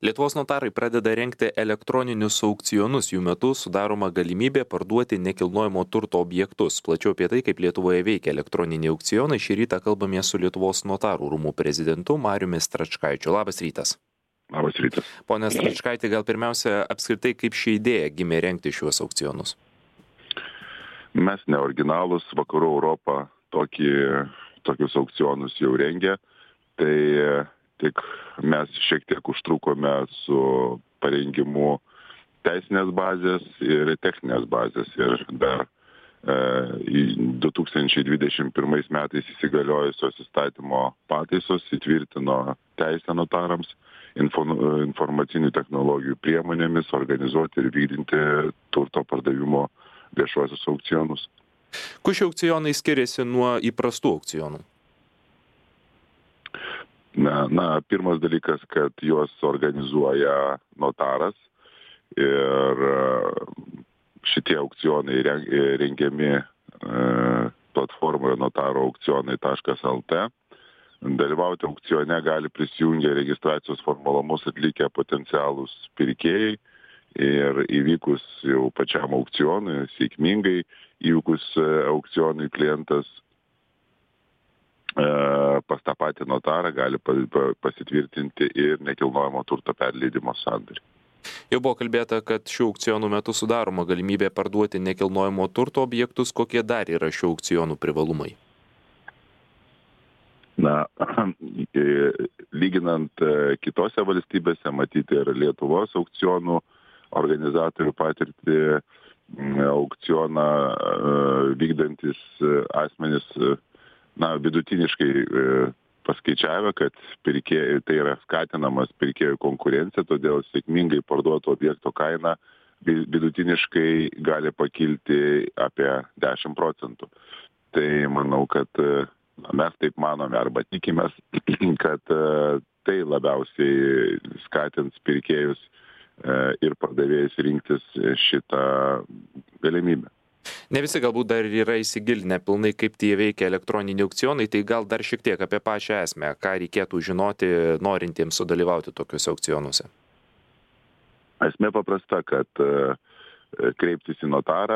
Lietuvos notarai pradeda rengti elektroninius aukcionus, jų metu sudaroma galimybė parduoti nekilnojamo turto objektus. Plačiau apie tai, kaip Lietuvoje veikia elektroniniai aukcionai, šį rytą kalbame su Lietuvos notarų rūmų prezidentu Mariumi Stračkaičiu. Labas rytas. Labas rytas. Pone Stračkaiti, gal pirmiausia apskritai, kaip ši idėja gimė rengti šiuos aukcionus? Mes ne originalus, Vakarų Europa tokius aukcionus jau rengia, tai tik mes šiek tiek užtrukome su parengimu teisinės bazės ir techninės bazės. Ir dar 2021 metais įsigaliojusios įstatymo pataisos įtvirtino teisę notarams informacinių technologijų priemonėmis organizuoti ir vykdyti turto pardavimo viešuosius aukcionus. Kuo šie aukcionai skiriasi nuo įprastų aukcionų? Pirmas dalykas, kad juos organizuoja notaras ir šitie aukcionai rengiami platformoje notaraukcionai.lt. Dalyvauti aukcione gali prisijungę registracijos formalumus atlikę potencialūs pirkėjai ir įvykus jau pačiam aukcionui, sėkmingai įvykus aukcionui klientas pas tą patį notarą gali pasitvirtinti ir nekilnojamo turto perleidimo sandorį. Jau buvo kalbėta, kad šių aukcionų metu sudaroma galimybė parduoti nekilnojamo turto objektus. Kokie dar yra šių aukcionų privalumai? Lyginant kitose valstybėse, matyti ir Lietuvos aukcionų organizatorių patirtį, aukcioną vykdantis asmenys vidutiniškai paskaičiavę, kad tai yra skatinamas pirkėjų konkurencija, todėl sėkmingai parduoto objekto kaina vidutiniškai gali pakilti apie 10%. Tai manau, kad mes taip manome arba tikimės, kad tai labiausiai skatins pirkėjus ir pardavėjus rinktis šitą galimybę. Ne visi galbūt dar yra įsigilinę pilnai, kaip tie veikia elektroniniai aukcionai, tai gal dar šiek tiek apie pačią esmę, ką reikėtų žinoti norintiems sudalyvauti tokiuose aukcionuose. Esmė paprasta, kad kreiptis į notarą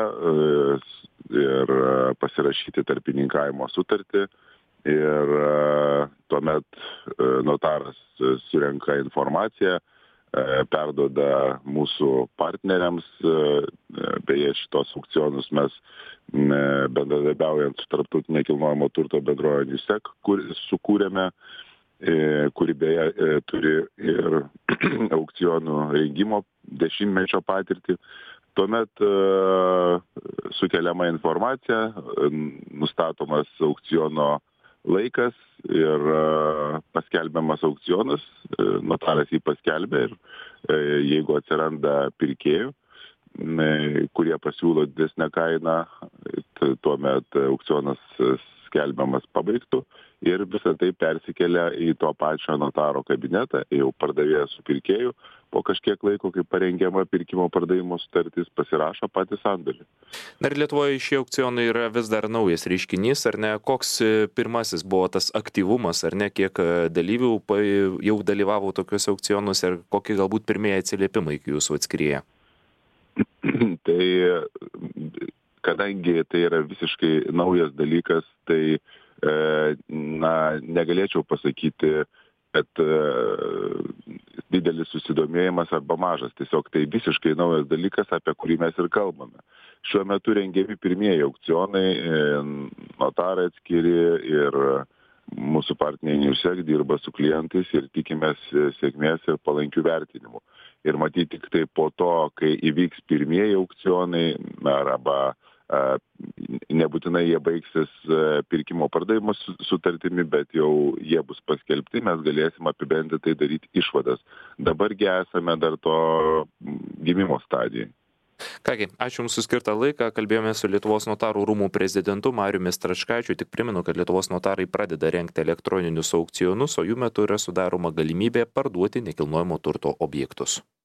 ir pasirašyti tarpininkavimo sutartį ir tuomet notaras surenka informaciją, perduoda mūsų partneriams, beje šitos aukcionus mes bendradarbiaujant su tarptautinė nekilnojamo turto bendrovė NISEC sukūrėme, kuri beje turi ir aukcionų rengimo 10-mečio patirtį. Tuomet sukeliama informacija, nustatomas aukciono laikas ir paskelbiamas aukcionas, notaras jį paskelbia ir jeigu atsiranda pirkėjų, kurie pasiūlo didesnę kainą, tuomet aukcionas skelbiamas pabaigtų ir visą tai persikelia į to pačio notaro kabinetą, jau pardavėjas su pirkėju, po kažkiek laiko, kai parengiama pirkimo pardavimo sutartis, pasirašo patį sandorį. Dar Lietuvoje šie aukcionai yra vis dar naujas reiškinys, ar ne? Koks pirmasis buvo tas aktyvumas, ar ne? Kiek dalyvių jau dalyvavo tokiuose aukcionuose ir kokie galbūt pirmieji atsiliepimai iki jūsų atskrieja? Tai kadangi tai yra visiškai naujas dalykas, tai negalėčiau pasakyti, kad didelis susidomėjimas arba mažas. Tiesiog tai visiškai naujas dalykas, apie kurį mes ir kalbame. Šiuo metu rengiami pirmieji aukcionai, notarai atskiri ir mūsų partneriai NISEC dirba su klientais ir tikimės sėkmės ir palankių vertinimų. Ir matyti tik tai po to, kai įvyks pirmieji aukcionai arba nebūtinai jie baigsis pirkimo pardavimo sutartimi, bet jau jie bus paskelbti, mes galėsim apibendrintai daryti išvadas. Dabargi esame dar to gimimo stadijai. Kągi, ačiū Jums už skirtą laiką. Kalbėjome su Lietuvos notarų rūmų prezidentu Mariumi Stračkaičiu. Tik primenu, kad Lietuvos notarai pradeda rengti elektroninius aukcionus, o jų metu yra sudaroma galimybė parduoti nekilnojamo turto objektus.